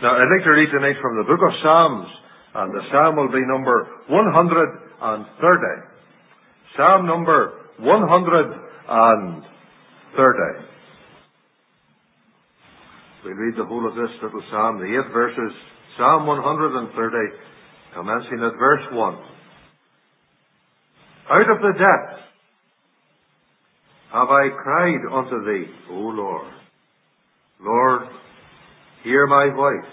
Now, I'd like to read tonight from the book of Psalms, and the psalm will be number 130. Psalm number 130. We'll read the whole of this little psalm, the 8 verses. Psalm 130, commencing at verse 1. Out of the depths have I cried unto thee, O Lord. Lord, hear my voice.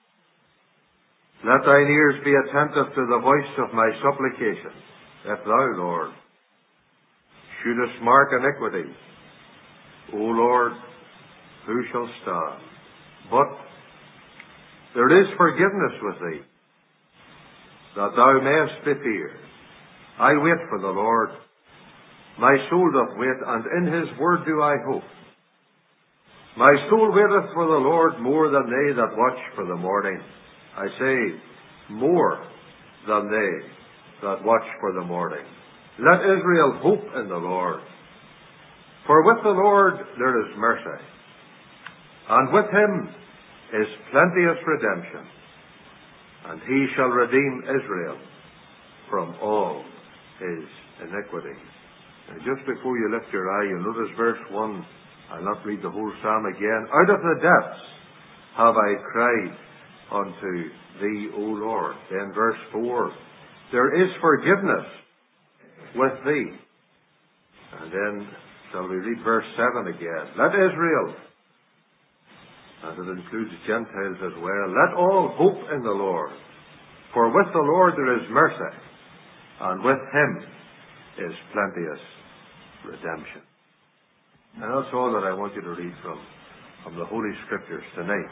Let thine ears be attentive to the voice of my supplication. If thou, Lord, shouldest mark iniquity, O Lord, who shall stand? But there is forgiveness with thee, that thou mayest be feared. I wait for the Lord. My soul doth wait, and in his word do I hope. My soul waiteth for the Lord more than they that watch for the morning. I say, more than they that watch for the morning. Let Israel hope in the Lord. For with the Lord there is mercy, and with him is plenteous redemption, and he shall redeem Israel from all his iniquities. And just before you lift your eye, you'll notice verse 1. I'll not read the whole psalm again. Out of the depths have I cried unto thee, O Lord. Then verse 4. There is forgiveness with thee. And then shall we read verse 7 again. Let Israel, and it includes Gentiles as well, let all hope in the Lord. For with the Lord there is mercy, and with him is plenteous redemption. And that's all that I want you to read from the Holy Scriptures tonight.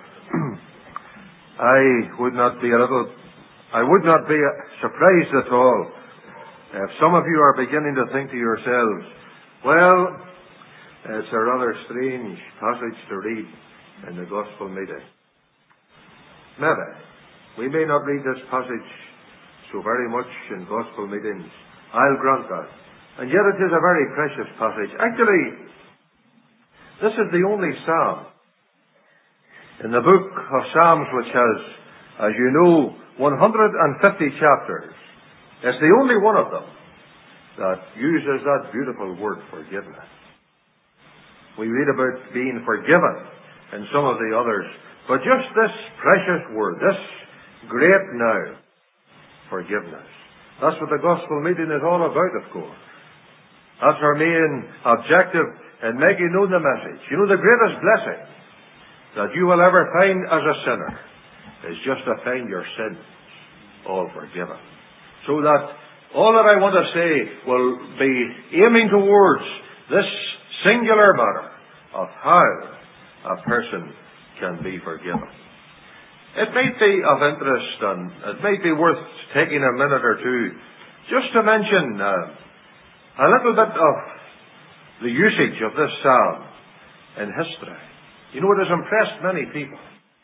I would not be surprised at all if some of you are beginning to think to yourselves, well, it's a rather strange passage to read in the gospel meeting. Maybe. We may not read this passage so very much in gospel meetings. I'll grant that. And yet it is a very precious passage. Actually, this is the only psalm in the book of Psalms which has, as you know, 150 chapters. It's the only one of them that uses that beautiful word, forgiveness. We read about being forgiven in some of the others, but just this precious word, this great now, forgiveness. That's what the gospel meeting is all about, of course. That's our main objective in making known the message. You know, the greatest blessing that you will ever find as a sinner is just to find your sins all forgiven. So that all that I want to say will be aiming towards this singular matter of how a person can be forgiven. It may be of interest, and it may be worth taking a minute or two just to mention a little bit of the usage of this psalm in history. You know, it has impressed many people.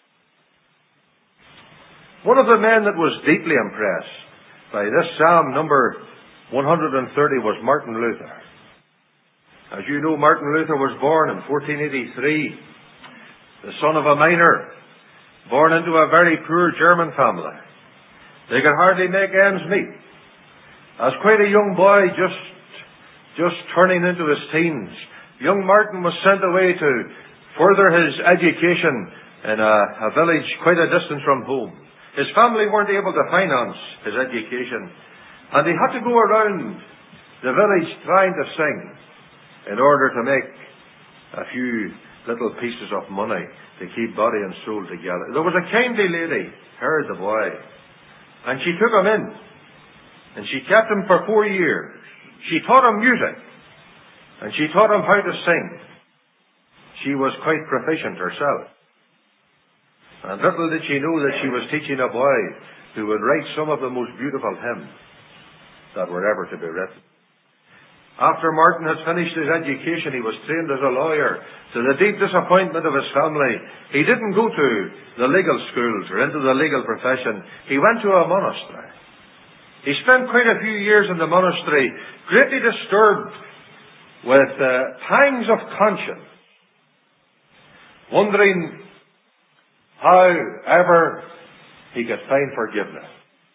One of the men that was deeply impressed by this psalm number 130 was Martin Luther. As you know, Martin Luther was born in 1483, the son of a miner, born into a very poor German family. They could hardly make ends meet. As quite a young boy, just turning into his teens, young Martin was sent away to further his education in a village quite a distance from home. His family weren't able to finance his education, and he had to go around the village trying to sing in order to make a few little pieces of money to keep body and soul together. There was a kindly lady, heard the boy, and she took him in, and she kept him for 4 years. She taught him music, and she taught him how to sing. She was quite proficient herself. And little did she know that she was teaching a boy who would write some of the most beautiful hymns that were ever to be written. After Martin had finished his education, he was trained as a lawyer. To the deep disappointment of his family, he didn't go to the legal schools or into the legal profession. He went to a monastery. He spent quite a few years in the monastery, greatly disturbed with pangs of conscience, wondering however he could find forgiveness.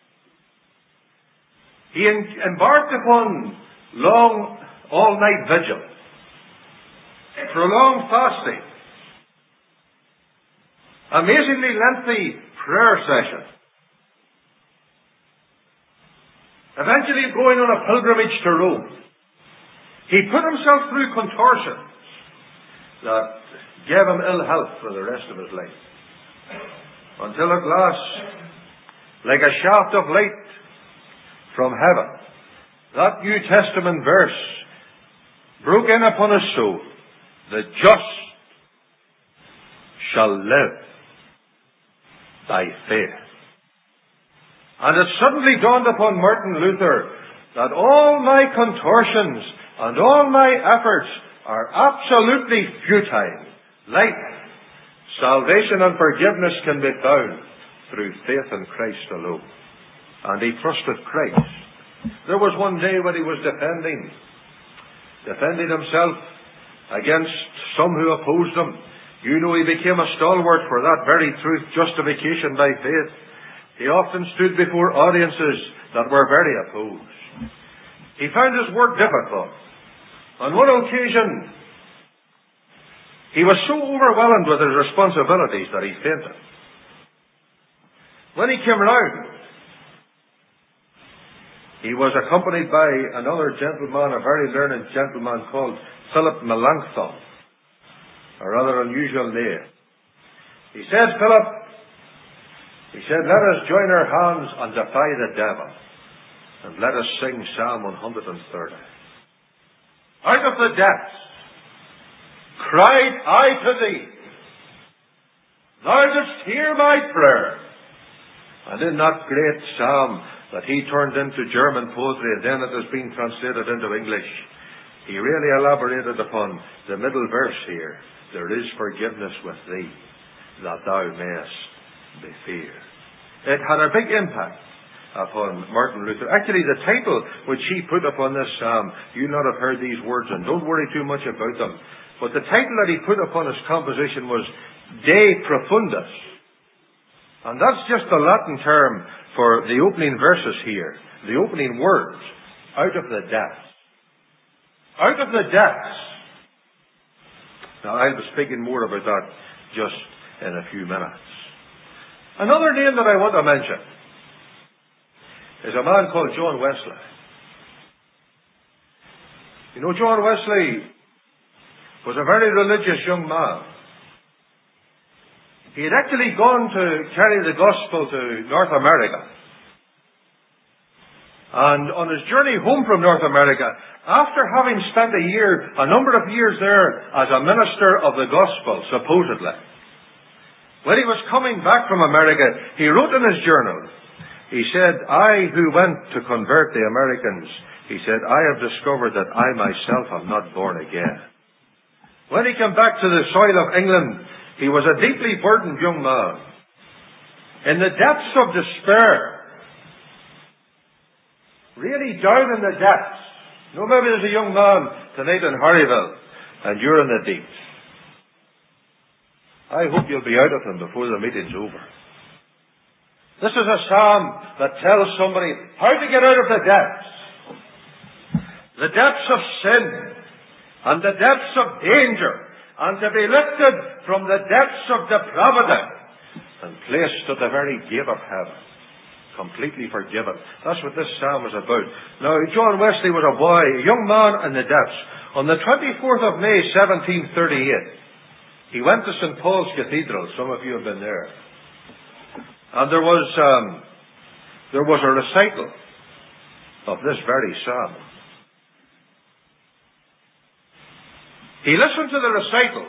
He embarked upon long, all-night vigil, prolonged fasting, amazingly lengthy prayer session, eventually going on a pilgrimage to Rome. He put himself through contortions that gave him ill health for the rest of his life, until at last, like a shaft of light from heaven, that New Testament verse broke in upon his soul: the just shall live by faith. And it suddenly dawned upon Martin Luther that all my contortions and all my efforts are absolutely futile. Life, salvation and forgiveness can be found through faith in Christ alone. And he trusted Christ. There was one day when he was defending himself against some who opposed him. You know, he became a stalwart for that very truth, justification by faith. He often stood before audiences that were very opposed. He found his work difficult. On one occasion, he was so overwhelmed with his responsibilities that he fainted. When he came round, he was accompanied by another gentleman, a very learned gentleman called Philip Melanchthon, a rather unusual name. He said, Philip, let us join our hands and defy the devil, and let us sing Psalm 130. Out of the depths cried I to thee, thou didst hear my prayer. And in that great psalm that he turned into German poetry, and then it has been translated into English, he really elaborated upon the middle verse here: there is forgiveness with thee, that thou mayest be feared. It had a big impact upon Martin Luther. Actually, the title which he put upon this psalm, you'll not have heard these words, and don't worry too much about them, but the title that he put upon his composition was De Profundis. And that's just the Latin term for the opening verses here, the opening words: out of the depths. Out of the depths. Now, I'll be speaking more about that just in a few minutes. Another name that I want to mention is a man called John Wesley. You know, John Wesley was a very religious young man. He had actually gone to carry the gospel to North America. And on his journey home from North America, after having spent a number of years there as a minister of the gospel, supposedly, when he was coming back from America, he wrote in his journal, he said, I who went to convert the Americans, he said, I have discovered that I myself am not born again. When he came back to the soil of England, he was a deeply burdened young man. In the depths of despair, really down in the depths. You know, maybe there's a young man tonight in Harryville, and you're in the deeps. I hope you'll be out of them before the meeting's over. This is a psalm that tells somebody how to get out of the depths. The depths of sin, and the depths of danger, and to be lifted from the depths of depravity, and placed at the very gate of heaven. Completely forgiven. That's what this psalm is about. Now, John Wesley was a boy, a young man in the depths. On the 24th of May, 1738, he went to St. Paul's Cathedral. Some of you have been there. And there was a recital of this very psalm. He listened to the recital.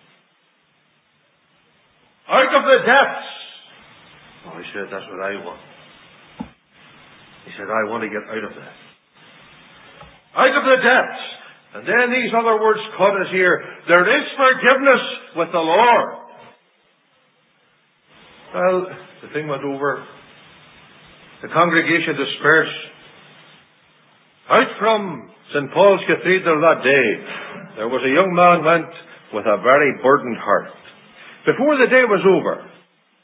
Out of the depths. Oh, he said, that's what I want. He said, I want to get out of that. Out of the depths. And then these other words caught us here. There is forgiveness with the Lord. Well, the thing went over. The congregation dispersed. Out from St. Paul's Cathedral that day, there was a young man went with a very burdened heart. Before the day was over,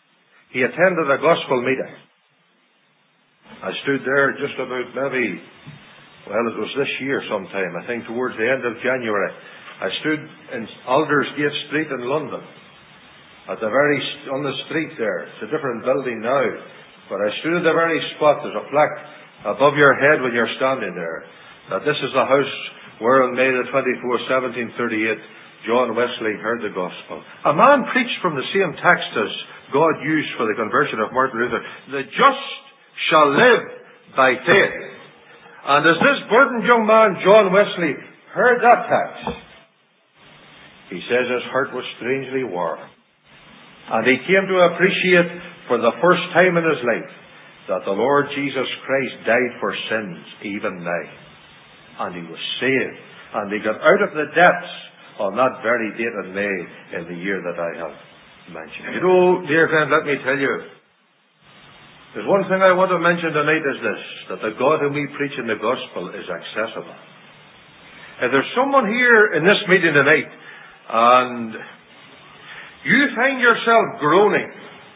he attended a gospel meeting. I stood there just about maybe, well, it was this year sometime, I think towards the end of January. I stood in Aldersgate Street in London, on the street there. It's a different building now, but I stood at the very spot. There's a plaque above your head when you're standing there, that this is the house where on May the 24th, 1738, John Wesley heard the gospel. A man preached from the same text as God used for the conversion of Martin Luther. The just shall live by faith. And as this burdened young man, John Wesley, heard that text, he says his heart was strangely warm. And he came to appreciate for the first time in his life that the Lord Jesus Christ died for sins even now. And he was saved. And he got out of the depths on that very date in May in the year that I have mentioned. You know, dear friend, let me tell you, there's one thing I want to mention tonight is this, that the God whom we preach in the gospel is accessible. If there's someone here in this meeting tonight, and you find yourself groaning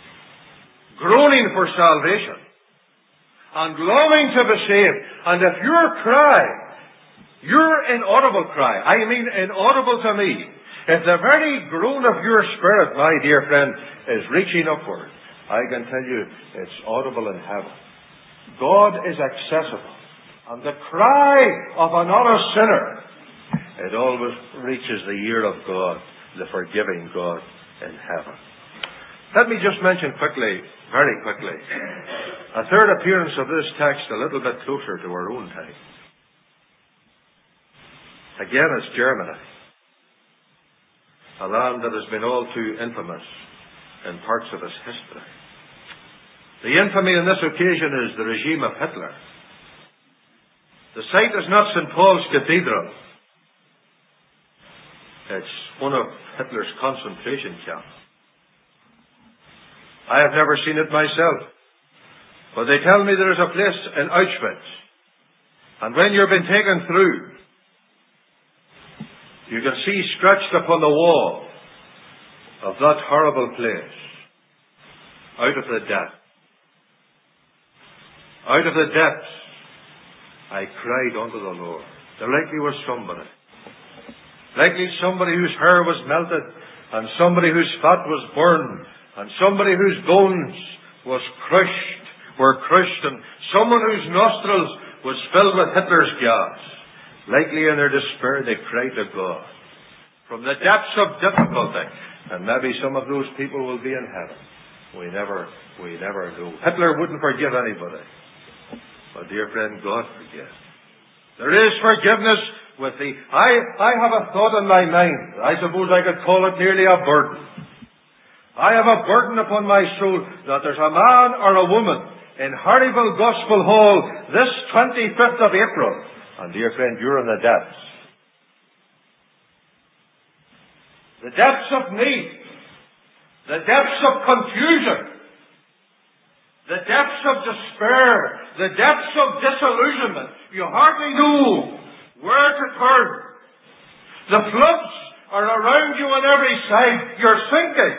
for salvation, and longing to be saved, and if your cry, your inaudible cry, I mean inaudible to me, if the very groan of your spirit, my dear friend, is reaching upward, I can tell you it's audible in heaven. God is accessible. And the cry of an honest sinner, it always reaches the ear of God, the forgiving God in heaven. Let me just mention quickly, very quickly, a third appearance of this text a little bit closer to our own time. Again, it's Germany, a land that has been all too infamous in parts of its history. The infamy on this occasion is the regime of Hitler. The site is not St. Paul's Cathedral. It's one of Hitler's concentration camps. I have never seen it myself, but they tell me there is a place in Auschwitz, and when you've been taken through, you can see scratched upon the wall of that horrible place, out of the depths. Out of the depths, I cried unto the Lord. There likely was somebody. Likely somebody whose hair was melted, and somebody whose fat was burned, and somebody whose bones were crushed, and someone whose nostrils was filled with Hitler's gas. Likely in their despair they cried to God. From the depths of difficulty, and maybe some of those people will be in heaven. We never know. Hitler wouldn't forgive anybody. But dear friend, God forgives. There is forgiveness with the... I have a thought in my mind. I suppose I could call it nearly a burden. I have a burden upon my soul that there's a man or a woman in Harryville Gospel Hall this 25th of April. And dear friend, you're in the depths. The depths of need. The depths of confusion. The depths of despair, the depths of disillusionment. You hardly know where to turn. The floods are around you on every side. You're sinking.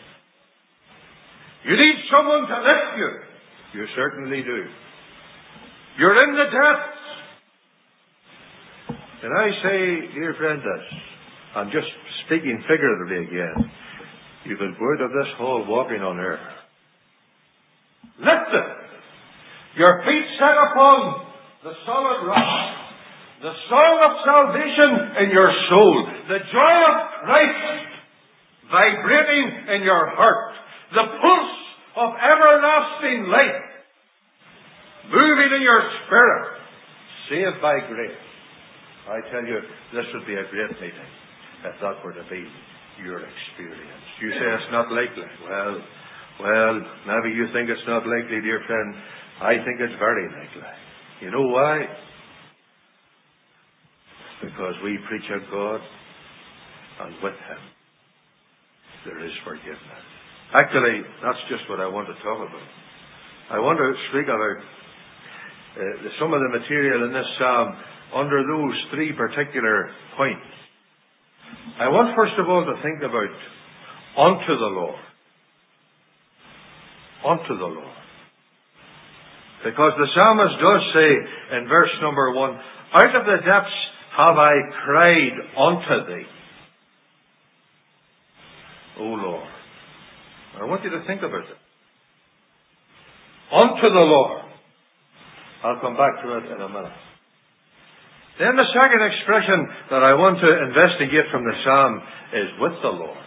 You need someone to lift you. You certainly do. You're in the depths. Can I say, dear friend, this? I'm just speaking figuratively again. You can go out of this hall walking on air. Lifted, your feet set upon the solid rock, the song of salvation in your soul, the joy of Christ vibrating in your heart, the pulse of everlasting life moving in your spirit, saved by grace. I tell you, this would be a great meeting if that were to be your experience. You say it's not likely. Well, maybe you think it's not likely, dear friend. I think it's very likely. You know why? Because we preach a God, and with Him there is forgiveness. Actually, that's just what I want to talk about. I want to speak about some of the material in this psalm under those three particular points. I want first of all to think about unto the Lord. unto the Lord. Because the psalmist does say in verse number 1, out of the depths have I cried unto thee, O Lord. I want you to think about it. Unto the Lord. I'll come back to it in a minute. Then the second expression that I want to investigate from the psalm is with the Lord.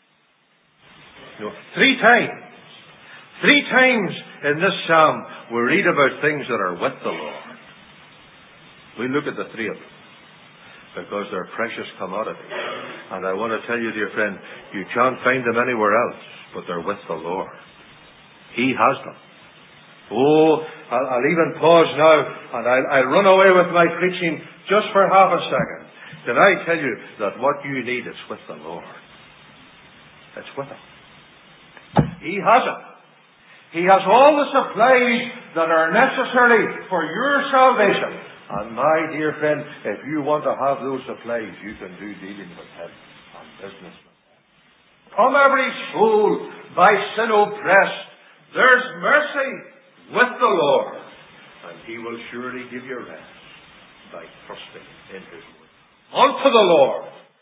Three times in this psalm we read about things that are with the Lord. We look at the three of them because they're precious commodities. And I want to tell you, dear friend, you can't find them anywhere else, but they're with the Lord. He has them. Oh, I'll even pause now and I'll run away with my preaching just for half a second. Can I tell you that what you need is with the Lord? It's with Him. He has it. He has all the supplies that are necessary for your salvation. And my dear friend, if you want to have those supplies, you can do dealing with Him and business with Him. Come every soul by sin oppressed, there's mercy with the Lord, and He will surely give you rest by trusting in His word. Unto the Lord,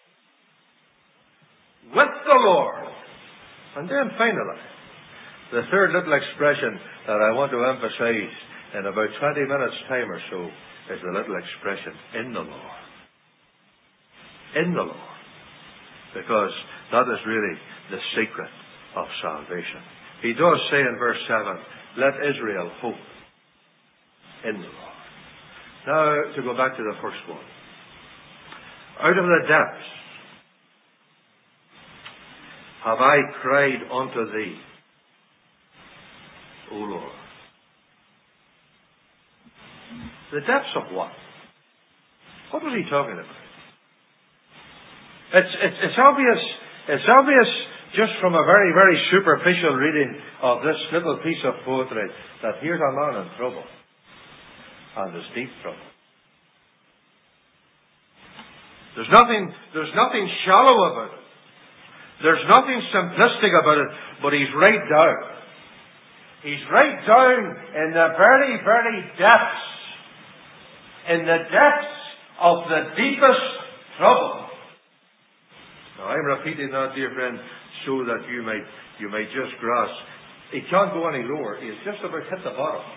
with the Lord. And then finally, the third little expression that I want to emphasize in about 20 minutes' time or so is the little expression, in the Lord. In the Lord. Because that is really the secret of salvation. He does say in verse 7, let Israel hope in the Lord. Now, to go back to the first one. Out of the depths have I cried unto thee, O Lord. The depths of what? What was he talking about? It's obvious. It's obvious just from a very, very superficial reading of this little piece of poetry that here's a man in trouble, and there's deep trouble. There's nothing shallow about it. There's nothing simplistic about it, but he's right down. He's right down in the very, very depths. In the depths of the deepest trouble. Now I'm repeating that, dear friend, so that you may just grasp. He can't go any lower. He's just about hit the bottom.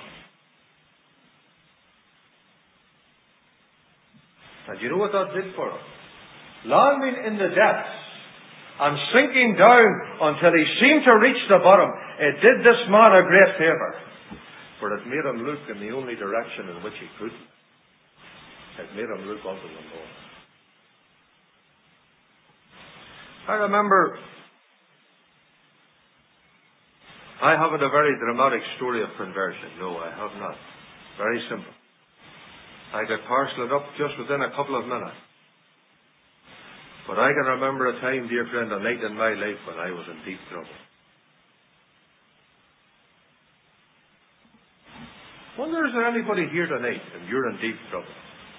And you know what that did for him? Landing in the depths and sinking down until he seemed to reach the bottom, it did this man a great favour. For it made him look in the only direction in which he could. It made him look unto the Lord. I remember I haven't a very dramatic story of conversion. No, I have not. Very simple. I could parcel it up just within a couple of minutes. But I can remember a time, dear friend, a night in my life when I was in deep trouble. Wonder, is there anybody here tonight and you're in deep trouble?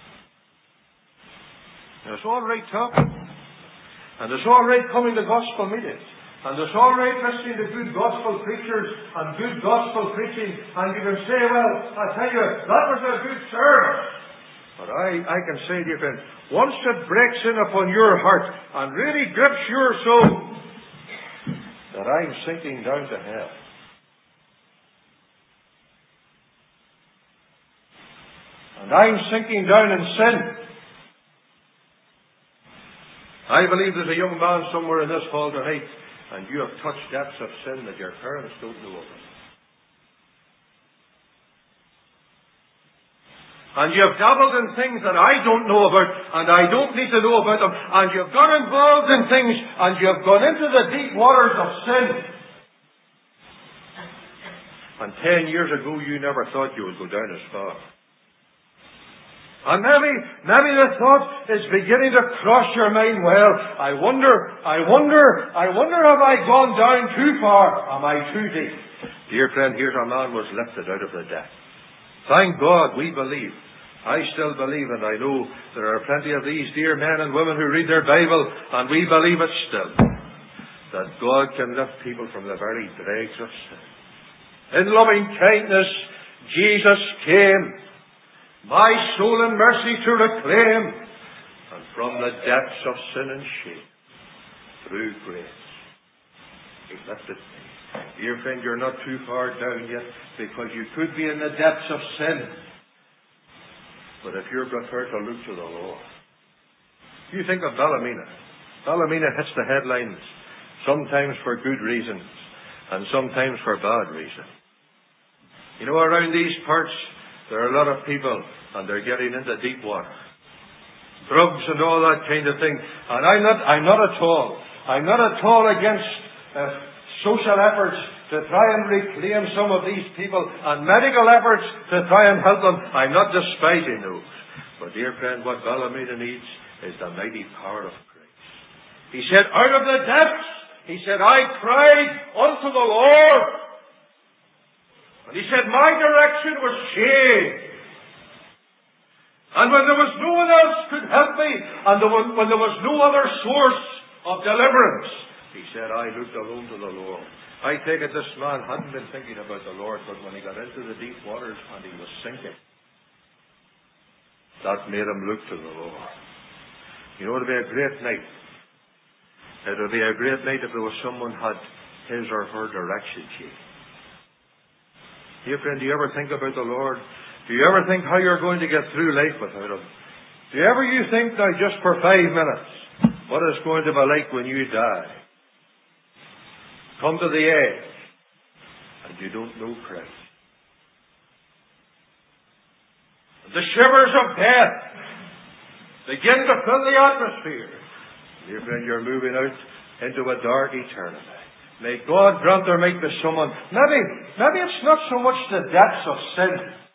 Now, it's all right talking. And it's all right coming to gospel meetings. And it's all right listening to good gospel preachers and good gospel preaching. And you can say, well, I tell you, that was a good service. But I can say, dear friend, once it breaks in upon your heart and really grips your soul, that I'm sinking down to hell. And I'm sinking down in sin. I believe there's a young man somewhere in this hall tonight, and you have touched depths of sin that your parents don't know about. And you have dabbled in things that I don't know about, and I don't need to know about them. And you've got involved in things, and you have gone into the deep waters of sin. And 10 years ago, you never thought you would go down as far. And maybe the thought is beginning to cross your mind, well, I wonder, have I gone down too far? Am I too deep? Dear friend, here's a man was lifted out of the depth. Thank God we believe. I still believe, and I know there are plenty of these dear men and women who read their Bible, and we believe it still, that God can lift people from the very dregs of sin. In loving kindness, Jesus came, my soul in mercy to reclaim, and from the depths of sin and shame, through grace, He lifted me. Dear friend, you're not too far down yet, because you could be in the depths of sin. But if you're prepared to look to the Lord, you think of Ballymena. Ballymena hits the headlines, sometimes for good reasons, and sometimes for bad reasons. You know, around these parts, there are a lot of people, and they're getting into deep water. Drugs and all that kind of thing. And I'm not at all against social efforts to try and reclaim some of these people, and medical efforts to try and help them. I'm not despising those. But dear friend, what Ballymena needs is the mighty power of grace. He said, out of the depths, he said, I cried unto the Lord. And he said, my direction was changed. And when there was no one else could help me, and when there was no other source of deliverance, he said, I looked alone to the Lord. I take it this man hadn't been thinking about the Lord, but when he got into the deep waters and he was sinking, that made him look to the Lord. You know, it would be a great night. It would be a great night if there was someone had his or her direction changed. Dear friend, do you ever think about the Lord? Do you ever think how you're going to get through life without Him? Do you ever think now just for 5 minutes what it's going to be like when you die? Come to the edge and you don't know Christ. The shivers of death begin to fill the atmosphere. Dear friend, you're moving out into a dark eternity. May God grant there might be someone. Maybe it's not so much the depths of sin.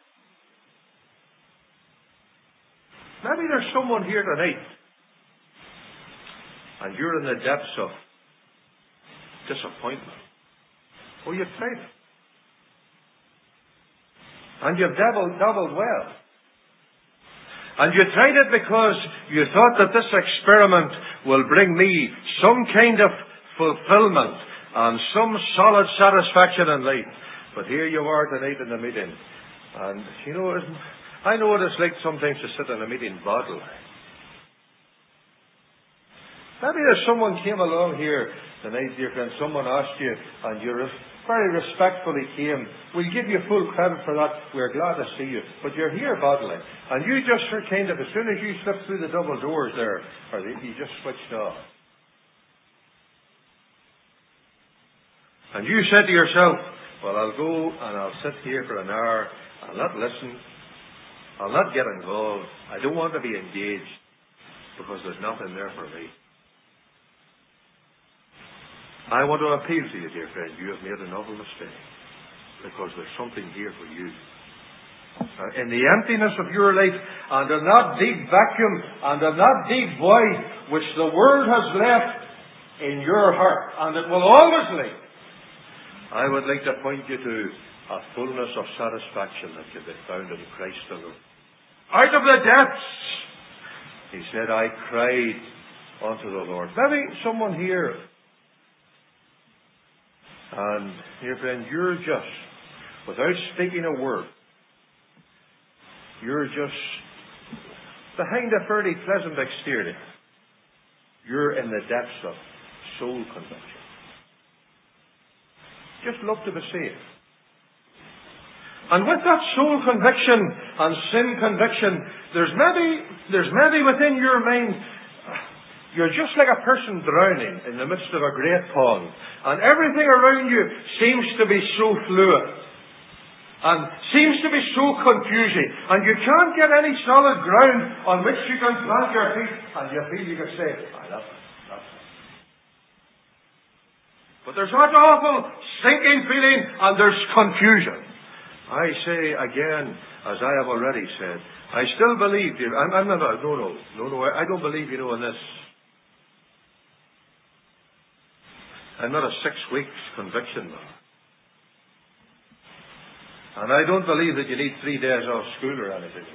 Maybe there's someone here tonight, and you're in the depths of disappointment. Oh, you've tried it. And you've dabbled well. And you tried it because you thought that this experiment will bring me some kind of fulfillment and some solid satisfaction in life. But here you are tonight in the meeting. And, you know, I know what it's like sometimes to sit in a meeting bodily. Maybe there's someone came along here tonight, dear friend, someone asked you, and you very respectfully came. We'll give you full credit for that. We're glad to see you. But you're here bodily. And you just were kind of, as soon as you slipped through the double doors there, or you just switched off. And you said to yourself, well, I'll go and I'll sit here for an hour. I'll not listen. I'll not get involved. I don't want to be engaged because there's nothing there for me. I want to appeal to you, dear friend. You have made an awful mistake because there's something here for you. In the emptiness of your life and in that deep vacuum and in that deep void which the world has left in your heart, and it will always leave, I would like to point you to a fullness of satisfaction that can be found in Christ alone. Out of the depths, he said, I cried unto the Lord. Maybe someone here, and dear friend, you're just, without speaking a word, you're just behind a fairly pleasant exterior. You're in the depths of soul conviction. Just love to be saved. And with that soul conviction and sin conviction, there's maybe within your mind, you're just like a person drowning in the midst of a great pond. And everything around you seems to be so fluid. And seems to be so confusing. And you can't get any solid ground on which you can plant your feet. And you feel you can say, that's it. But there's that awful sinking feeling and there's confusion. I say again, as I have already said, I still believe, I don't believe, in this. I'm not a 6 weeks conviction man. And I don't believe that you need 3 days off school or anything.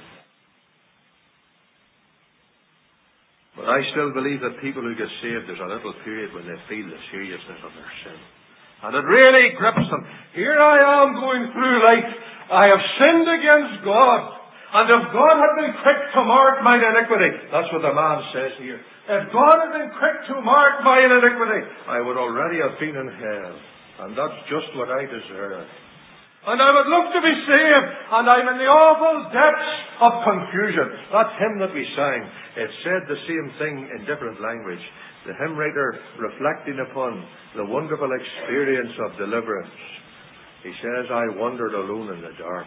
But I still believe that people who get saved, there's a little period when they feel the seriousness of their sin. And it really grips him. Here I am going through life. I have sinned against God. And if God had been quick to mark mine iniquity, that's what the man says here. If God had been quick to mark mine iniquity, I would already have been in hell. And that's just what I deserve. And I would look to be saved, and I'm in the awful depths of confusion. That hymn that we sang, it said the same thing in different language. The hymn writer reflecting upon the wonderful experience of deliverance. He says, I wandered alone in the dark.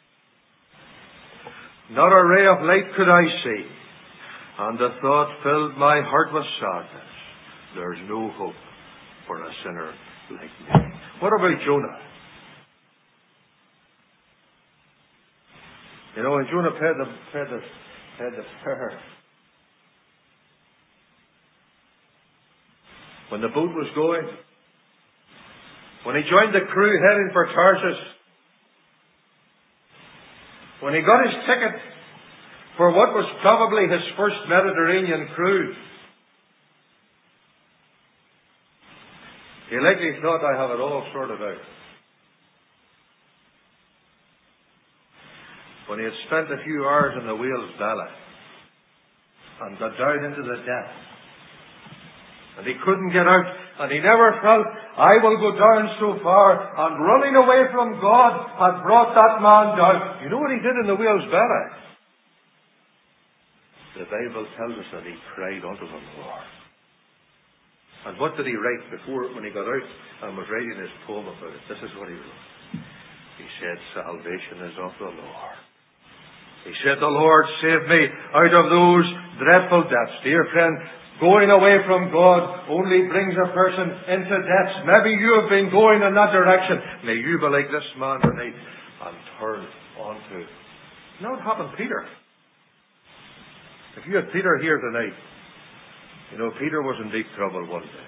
Not a ray of light could I see, and the thought filled my heart with sadness. There's no hope for a sinner like me. What about Jonah? You know, when Jonah paid the fare, when the boat was going, when he joined the crew heading for Tarshish, when he got his ticket for what was probably his first Mediterranean cruise, he likely thought, I have it all sorted out. When he had spent a few hours in the whale's belly and got down into the depths, and he couldn't get out, and he never felt, I will go down so far, and running away from God had brought that man down. You know what he did in the whale's belly? The Bible tells us that he cried unto the Lord. And what did he write before, when he got out and was writing his poem about it? This is what he wrote. He said, salvation is of the Lord. He said, the Lord saved me out of those dreadful depths. Dear friend, going away from God only brings a person into depths. Maybe you have been going in that direction. May you be like this man tonight and turn onto. You know what happened, Peter? If you had Peter here tonight, you know, Peter was in deep trouble one day.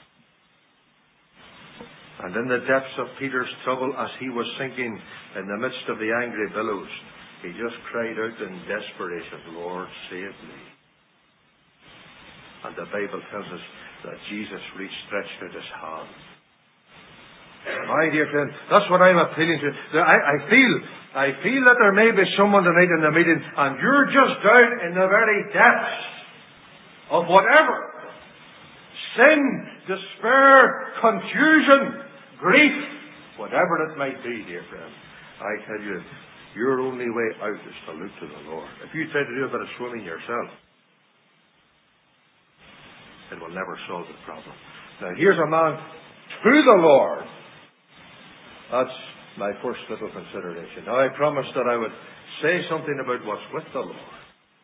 And in the depths of Peter's trouble, as he was sinking in the midst of the angry billows, he just cried out in desperation, Lord, save me. And the Bible tells us that Jesus stretched out his hand. My dear friend, that's what I'm appealing to. I feel that there may be someone tonight in the meeting, and you're just down in the very depths of whatever. Sin, despair, confusion, grief, whatever it might be, dear friend. I tell you, your only way out is to look to the Lord. If you try to do a bit of swimming yourself, it will never solve the problem. Now here's a man to the Lord. That's my first little consideration. Now I promised that I would say something about what's with the Lord.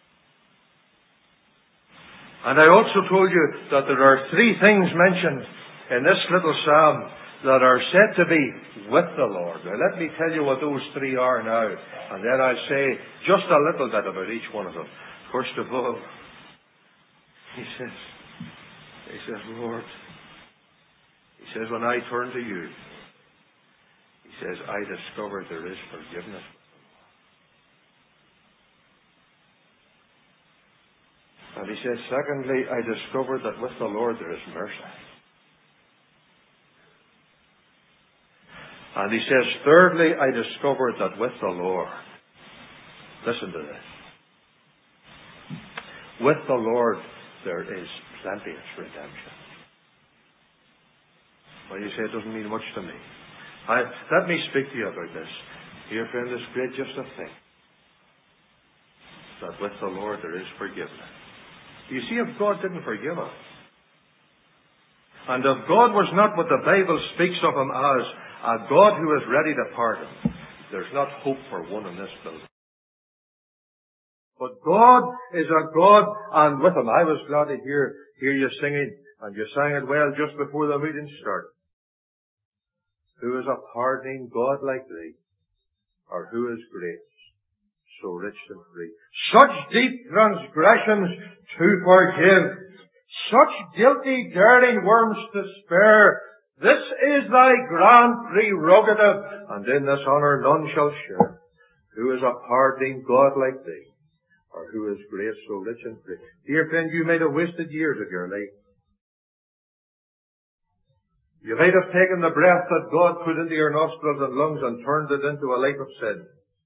And I also told you that there are three things mentioned in this little psalm that are said to be with the Lord. Now let me tell you what those three are now, and then I'll say just a little bit about each one of them. First of all, he says, Lord, he says, when I turn to you, he says, I discover there is forgiveness. And he says, secondly, I discover that with the Lord there is mercy. And he says, thirdly, I discovered that with the Lord, listen to this, with the Lord there is plenteous redemption. Well, you say it doesn't mean much to me. Let me speak to you about this. Dear friend, it's great just to think that with the Lord there is forgiveness. You see, if God didn't forgive us, and if God was not what the Bible speaks of him as, a God who is ready to pardon, there's not hope for one in this building. But God is a God, and with him, I was glad to hear you singing, and you sang it well just before the meeting started. Who is a pardoning God like thee, or who is grace so rich and free? Such deep transgressions to forgive, such guilty daring worms to spare. This is thy grand prerogative, and in this honour none shall share. Who is a pardoning God like thee, or who is grace so rich and free? Dear friend, you might have wasted years of your life. You might have taken the breath that God put into your nostrils and lungs and turned it into a life of sin.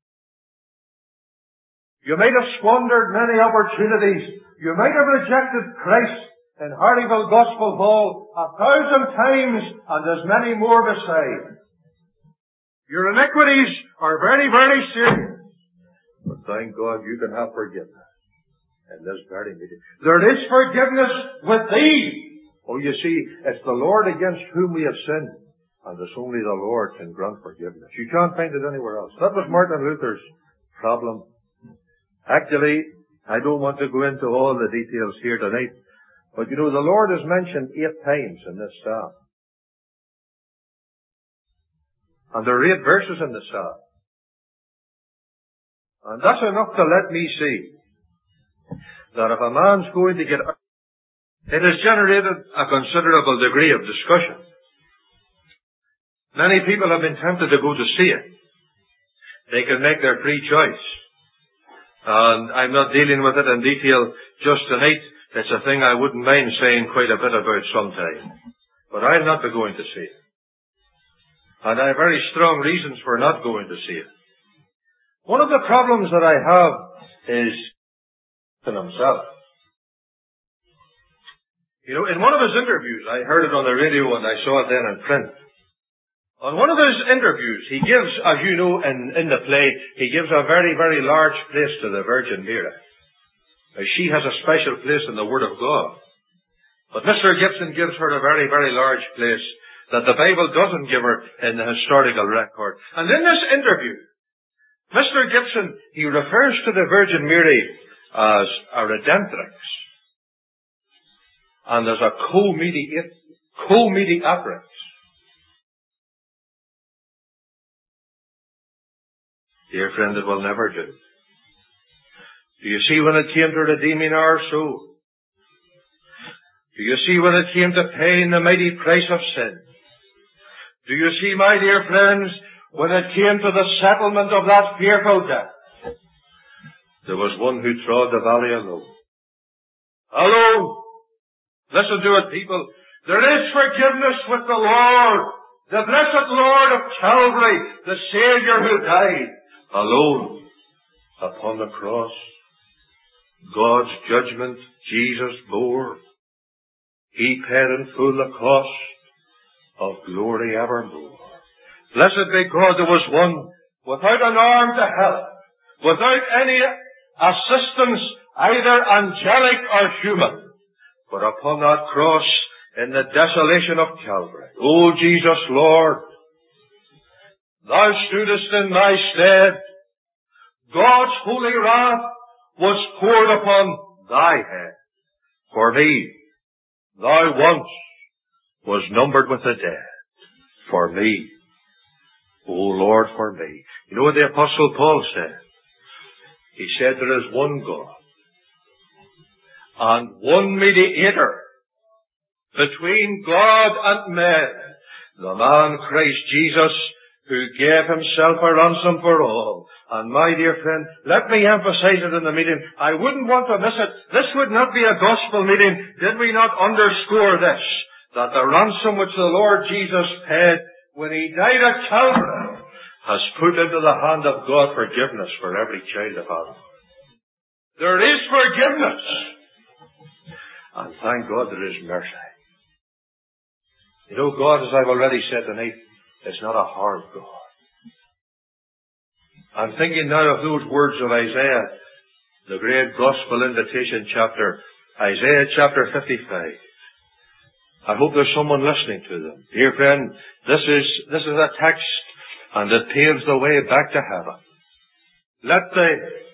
You might have squandered many opportunities. You might have rejected Christ in Hardyville Gospel Hall 1,000 times and as many more beside. Your iniquities are very, very serious. But thank God you can have forgiveness in this very meeting. There is forgiveness with thee. Oh, you see, it's the Lord against whom we have sinned, and it's only the Lord can grant forgiveness. You can't find it anywhere else. That was Martin Luther's problem. Actually, I don't want to go into all the details here tonight, but you know, the Lord is mentioned 8 times in this psalm. And there are 8 verses in the psalm. And that's enough to let me see that if a man's going to get... It has generated a considerable degree of discussion. Many people have been tempted to go to see it. They can make their free choice. And I'm not dealing with it in detail just tonight. It's a thing I wouldn't mind saying quite a bit about sometime. But I'll not be going to see it. And I have very strong reasons for not going to see it. One of the problems that I have is in himself. You know, in one of his interviews, I heard it on the radio and I saw it then in print. On one of his interviews, he gives, as you know, in the play, he gives a very, very large place to the Virgin Mary. She has a special place in the Word of God. But Mr. Gibson gives her a very, very large place that the Bible doesn't give her in the historical record. And in this interview, Mr. Gibson, he refers to the Virgin Mary as a redemptrix. And as a co-mediatrix. Dear friend, it will never do. Do you see when it came to redeeming our soul? Do you see when it came to paying the mighty price of sin? Do you see, my dear friends, when it came to the settlement of that fearful death? There was one who trod the valley alone. Alone! Listen to it, people. There is forgiveness with the Lord. The blessed Lord of Calvary, the Savior who died alone upon the cross. God's judgment Jesus bore. He paid in full the cost of glory evermore. Blessed be God, there was one without an arm to help, without any assistance, either angelic or human. But upon that cross, in the desolation of Calvary, O Jesus Lord, Thou stoodest in my stead. God's holy wrath was poured upon Thy head. For me, Thou once was numbered with the dead. For me, O Lord, for me. You know what the Apostle Paul said? He said there is one God and one mediator between God and men, the man Christ Jesus, who gave himself a ransom for all. And my dear friend, let me emphasize it in the meeting. I wouldn't want to miss it. This would not be a gospel meeting did we not underscore this, that the ransom which the Lord Jesus paid when He died at Calvary has put into the hand of God forgiveness for every child of Adam. There is forgiveness. And thank God there is mercy. You know, God, as I've already said tonight, is not a hard God. I'm thinking now of those words of Isaiah, the great gospel invitation chapter, Isaiah chapter 55. I hope there's someone listening to them. Dear friend, this is a text, and it paves the way back to heaven. Let the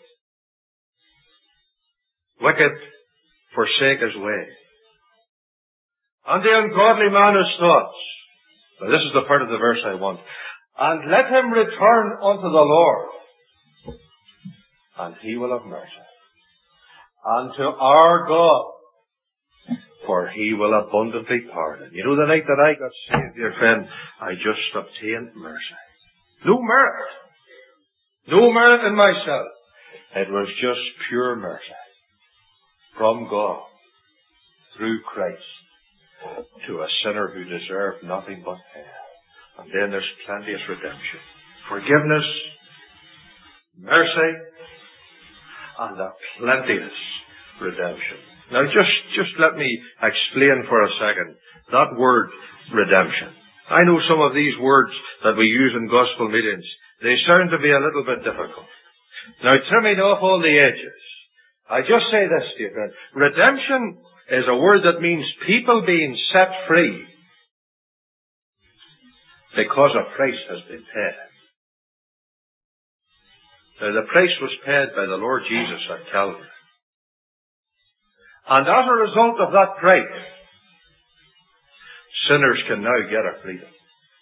wicked forsake his way, and the ungodly man his thoughts. Now, this is the part of the verse I want. And let him return unto the Lord, and He will have mercy. And to our God, for He will abundantly pardon. You know, the night that I got saved, dear friend, I just obtained mercy. No merit. No merit in myself. It was just pure mercy from God through Christ to a sinner who deserved nothing but hell. And then there's plenteous redemption. Forgiveness, mercy, and a plenteous redemption. Now just let me explain for a second that word redemption. I know some of these words that we use in gospel meetings, they sound to be a little bit difficult. Now, trimming off all the edges, I just say this, dear friend. Redemption is a word that means people being set free because a price has been paid. Now, the price was paid by the Lord Jesus at Calvary. And as a result of that price, sinners can now get a freedom.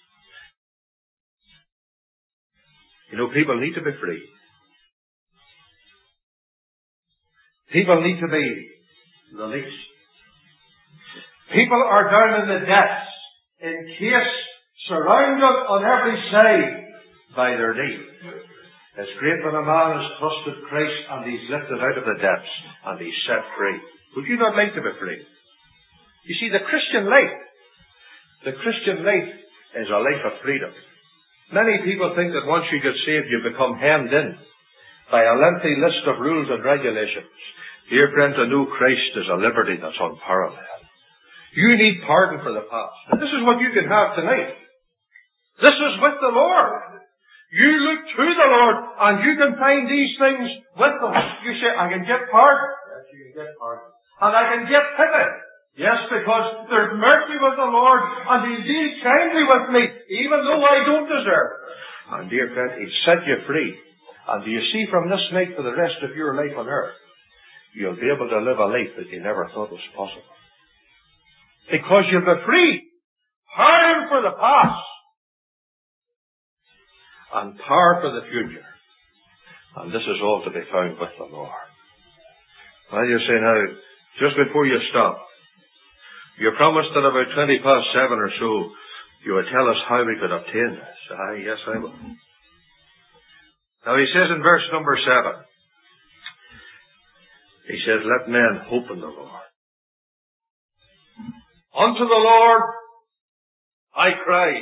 You know, people need to be free. People need to be released. People are down in the depths, encased, surrounded on every side by their need. It's great when a man has trusted Christ and he's lifted out of the depths and he's set free. Would you not like to be free? You see, the Christian life is a life of freedom. Many people think that once you get saved, you become hemmed in by a lengthy list of rules and regulations. Dear friend, to know Christ is a liberty that's unparalleled. You need pardon for the past. And this is what you can have tonight. This is with the Lord. You look to the Lord and you can find these things with Him. You say, I can get pardon. Yes, you can get pardon. And I can get pity. Yes, because there's mercy with the Lord and He deals kindly with me, even though I don't deserve it. And dear friend, He'll set you free. And do you see, from this night for the rest of your life on earth, you'll be able to live a life that you never thought was possible. Because you'll be free. Pardon for the past. And power for the future. And this is all to be found with the Lord. Well, you say now, just before you stop, you promised that about 7:20 or so, you would tell us how we could obtain this. Yes, I will. Now he says in verse number 7, he says, let men hope in the Lord. Unto the Lord I cried.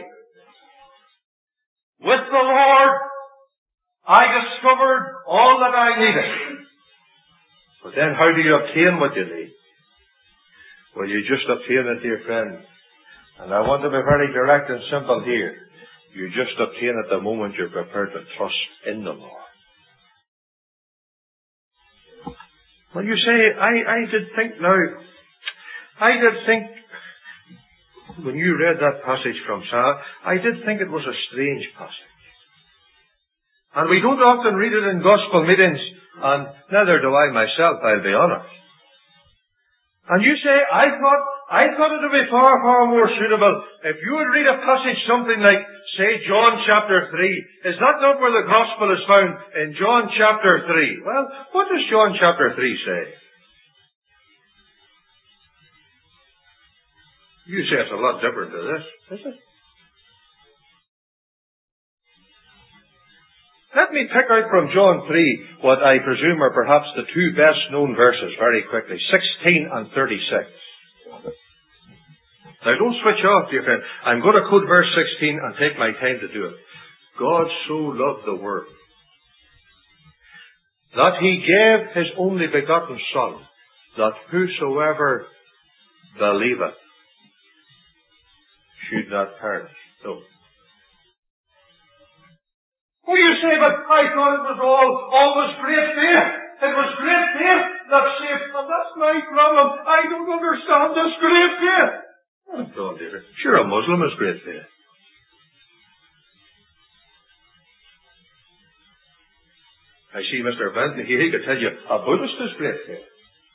With the Lord I discovered all that I needed. But then how do you obtain what you need? Well, you just obtain it, dear friend. And I want to be very direct and simple here. You just obtain it the moment you're prepared to trust in the Lord. Well, you say, I did think when you read that passage from Psalm, I did think it was a strange passage. And we don't often read it in gospel meetings, and neither do I myself, I'll be honest. And you say, I thought it would be far, far more suitable if you would read a passage something like, say, John chapter 3. Is that not where the gospel is found? In John chapter 3. Well, what does John chapter 3 say? You say it's a lot different to this, is it? Let me pick out from John 3 what I presume are perhaps the two best known verses very quickly. 16 and 36. Now don't switch off, dear friend. I'm going to quote verse 16 and take my time to do it. God so loved the world that He gave His only begotten Son, that whosoever believeth should not perish. No. Well, you say, but I thought it was always great faith. It was great faith that saved. And that's my problem. I don't understand this great faith. Oh, dear. Sure, a Muslim is great faith. I see Mr. Bentley here. He could tell you a Buddhist is great faith.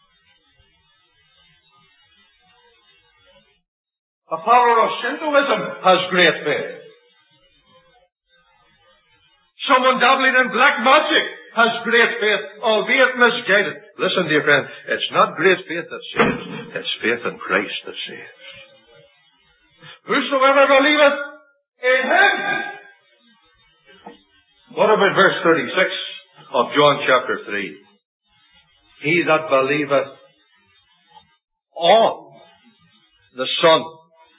A follower of Shintoism has great faith. Someone dabbling in black magic has great faith, albeit misguided. Listen, dear friend, it's not great faith that saves. It's faith in Christ that saves. Whosoever believeth in Him. What about verse 36 of John chapter 3? He that believeth on the Son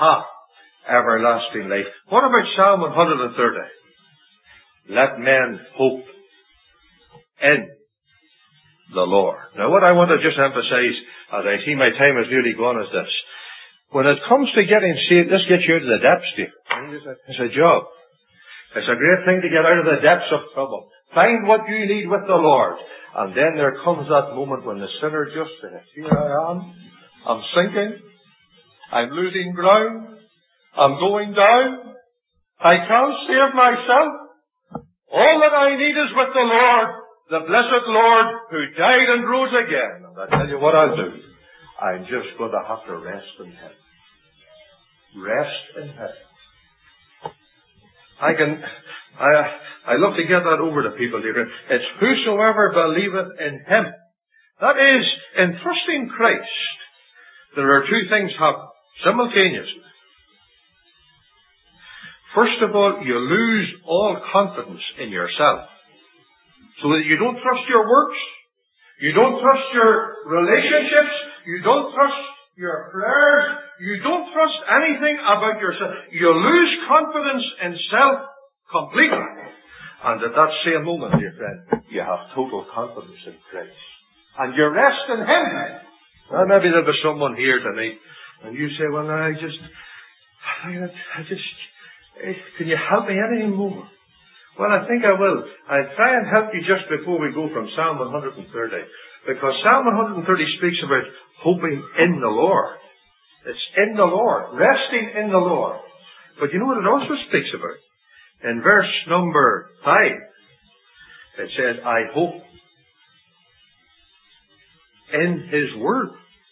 everlasting life. What about Psalm 130? Let men hope in the Lord. Now what I want to just emphasize, as I see my time is nearly gone, is this. When it comes to getting saved, this gets you out of the depths, Steve. It's a job. It's a great thing to get out of the depths of trouble. Find what you need with the Lord. And then there comes that moment when the sinner just says, here I am. I'm sinking. I'm losing ground. I'm going down. I can't save myself. All that I need is with the Lord, the blessed Lord who died and rose again. And I tell you what I'll do. I'm just going to have to rest in Him. Rest in Him. I love to get that over to people, dear. It's whosoever believeth in Him. That is, in trusting Christ, there are two things happen simultaneously. First of all, you lose all confidence in yourself. So that you don't trust your works, you don't trust your relationships, you don't trust your prayers, you don't trust anything about yourself. You lose confidence in self completely. And at that same moment, dear friend, you have total confidence in Christ. And you rest in Him. Now, maybe there'll be someone here tonight, and you say, well, I just, can you help me any more? Well, I think I will. I'll try and help you just before we go from Psalm 130. Because Psalm 130 speaks about hoping in the Lord. It's in the Lord. Resting in the Lord. But you know what it also speaks about? In verse number 5, it says, I hope in His Word.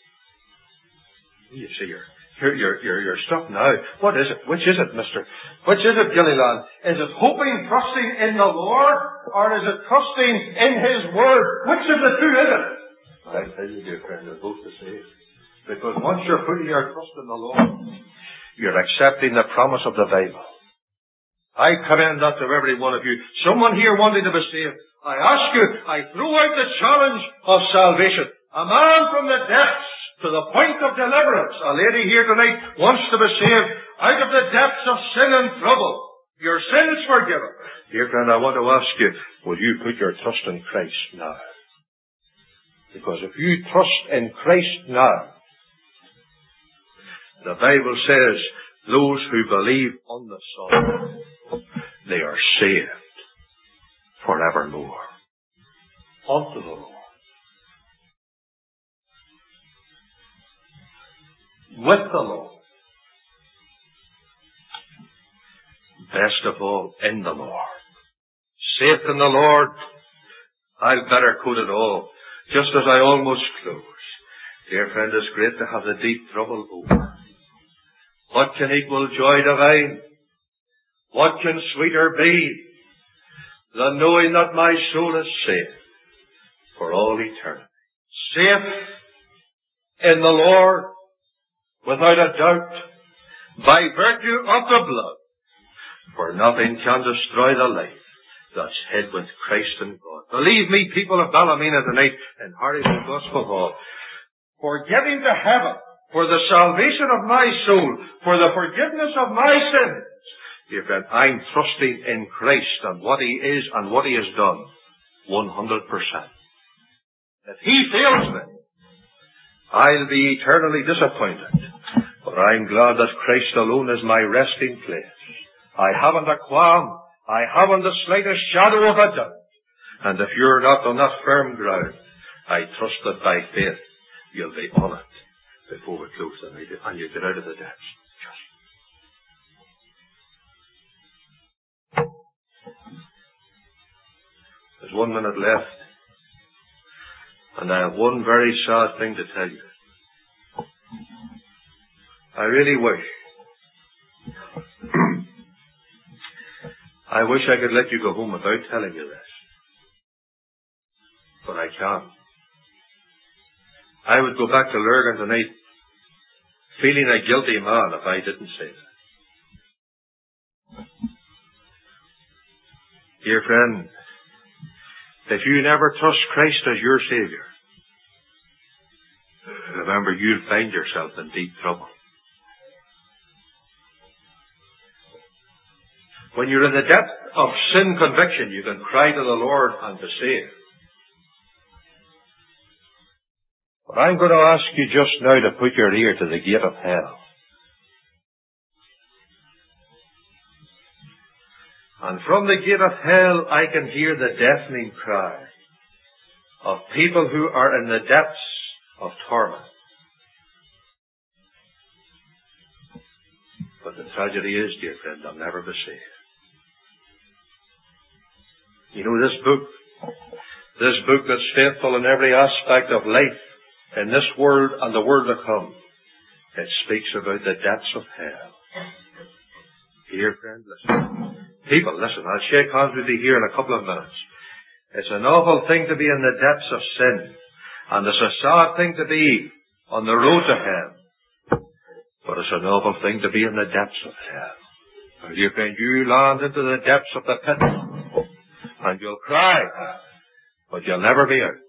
You see, you're stuck now. What is it? Which is it, mister? Which is it, Gilliland? Is it hoping, trusting in the Lord, or is it trusting in His Word? Which of the two is it? I tell you, dear friend, they're both the same. Because once you're putting your trust in the Lord, you're accepting the promise of the Bible. I commend that to every one of you. Someone here wanting to be saved, I ask you, I throw out the challenge of salvation. A man from the depths to the point of deliverance. A lady here tonight wants to be saved out of the depths of sin and trouble. Your sins forgiven. Dear friend, I want to ask you, will you put your trust in Christ now? Because if you trust in Christ now, the Bible says, those who believe on the Son, they are saved forevermore. Unto the Lord. With the Lord. Best of all, in the Lord. Safe in the Lord. I'll better quote it all. Just as I almost close. Dear friend, it's great to have the deep trouble over. What can equal joy divine? What can sweeter be than knowing that my soul is safe for all eternity? Safe in the Lord, without a doubt, by virtue of the blood, for nothing can destroy the life that's hid with Christ in God. Believe me, people of Ballymena tonight, in Harryville Gospel Hall, for getting to heaven, for the salvation of my soul, for the forgiveness of my sins, dear friend, I'm trusting in Christ and what He is and what He has done 100%. If He fails me, I'll be eternally disappointed. But I'm glad that Christ alone is my resting place. I haven't a qualm. I haven't the slightest shadow of a doubt. And if you're not on that firm ground, I trust that by faith you'll be on it before we close the night and you get out of the depths. There's 1 minute left. And I have one very sad thing to tell you. I really wish. I wish I could let you go home without telling you this. But I can't. I would go back to Lurgan tonight feeling a guilty man if I didn't say that. Dear friend, if you never trust Christ as your Savior, remember you'll find yourself in deep trouble. When you're in the depth of sin conviction, you can cry to the Lord and be saved. But I'm going to ask you just now to put your ear to the gate of hell. And from the gate of hell, I can hear the deafening cry of people who are in the depths of torment. But the tragedy is, dear friend, they'll never be saved. You know, this book that's faithful in every aspect of life, in this world and the world to come, it speaks about the depths of hell. Dear friend, listen. People, listen, I'll shake hands with you here in a couple of minutes. It's an awful thing to be in the depths of sin, and it's a sad thing to be on the road to hell. But it's an awful thing to be in the depths of hell. And dear friend, you land into the depths of the pit, and you'll cry, but you'll never be out.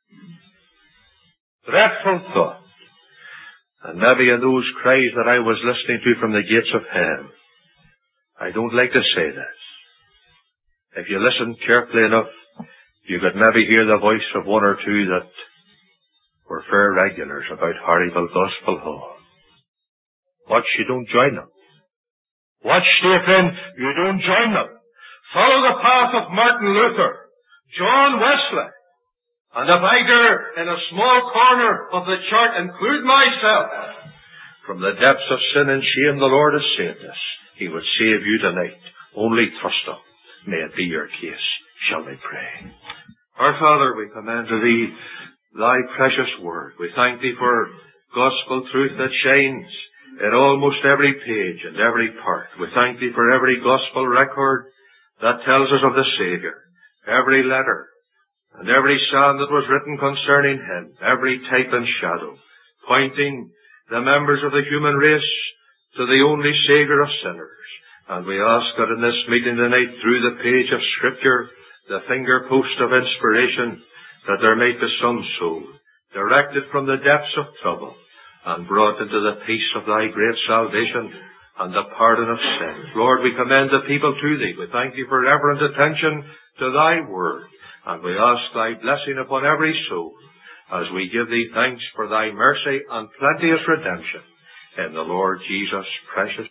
Dreadful thought. And maybe in those cries that I was listening to from the gates of hell, I don't like to say this. If you listen carefully enough, you could maybe hear the voice of one or two that were fair regulars about Harryville Gospel Hall. Watch, you don't join them. Watch, dear friend, you don't join them. Follow the path of Martin Luther, John Wesley, and if I dare, in a small corner of the chart, include myself, from the depths of sin and shame the Lord has saved us. He would save you tonight. Only trust Him. May it be your case. Shall we pray? Our Father, we commend to Thee Thy precious Word. We thank Thee for gospel truth that shines in almost every page and every part. We thank Thee for every gospel record that tells us of the Saviour, every letter, and every psalm that was written concerning Him, every type and shadow, pointing the members of the human race to the only Saviour of sinners. And we ask that in this meeting tonight, through the page of Scripture, the finger post of inspiration, that there may be some soul directed from the depths of trouble and brought into the peace of Thy great salvation and the pardon of sin. Lord, we commend the people to Thee. We thank Thee for reverent attention to Thy Word. And we ask Thy blessing upon every soul as we give Thee thanks for Thy mercy and plenteous redemption. In the Lord Jesus' precious